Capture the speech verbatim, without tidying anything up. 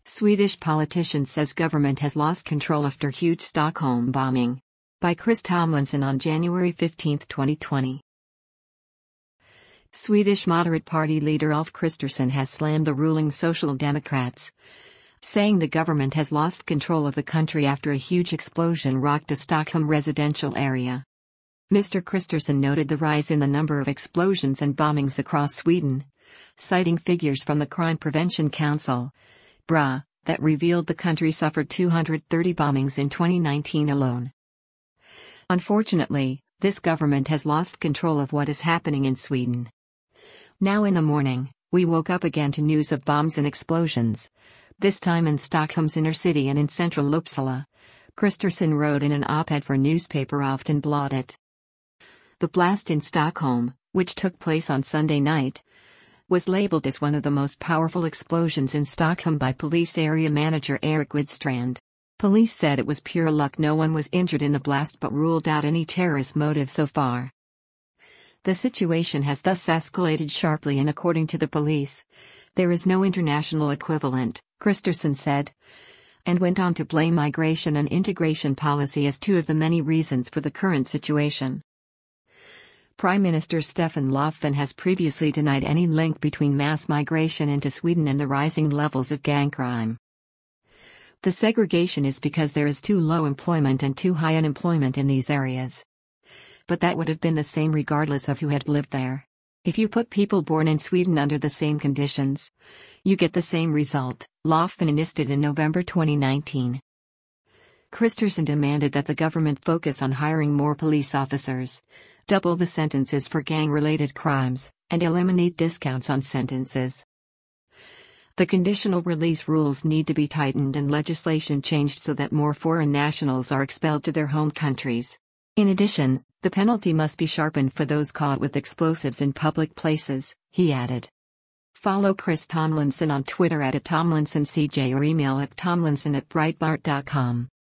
Swedish politician says government has lost control after huge Stockholm bombing. By Chris Tomlinson on January fifteenth, twenty twenty. Swedish moderate party leader Ulf Kristersson has slammed the ruling Social Democrats, saying the government has lost control of the country after a huge explosion rocked a Stockholm residential area. Mister Kristersson noted the rise in the number of explosions and bombings across Sweden, citing figures from the Crime Prevention Council, B R A, that revealed the country suffered two hundred thirty bombings in twenty nineteen alone. Unfortunately, this government has lost control of what is happening in Sweden. Now in the morning, we woke up again to news of bombs and explosions, this time in Stockholm's inner city and in central Uppsala, Kristersson wrote in an op-ed for newspaper Aftonbladet. The blast in Stockholm, which took place on Sunday night, was labeled as one of the most powerful explosions in Stockholm by police area manager Erik Widstrand. Police said it was pure luck no one was injured in the blast but ruled out any terrorist motive so far. The situation has thus escalated sharply and according to the police, there is no international equivalent, Kristersson said, and went on to blame migration and integration policy as two of the many reasons for the current situation. Prime Minister Stefan Löfven has previously denied any link between mass migration into Sweden and the rising levels of gang crime. The segregation is because there is too low employment and too high unemployment in these areas. But that would have been the same regardless of who had lived there. If you put people born in Sweden under the same conditions, you get the same result, Löfven insisted in November twenty nineteen. Kristersson demanded that the government focus on hiring more police officers, double the sentences for gang-related crimes, and eliminate discounts on sentences. The conditional release rules need to be tightened and legislation changed so that more foreign nationals are expelled to their home countries. In addition, the penalty must be sharpened for those caught with explosives in public places, he added. Follow Chris Tomlinson on Twitter at Tomlinson C J or email at tomlinson at breitbart dot com.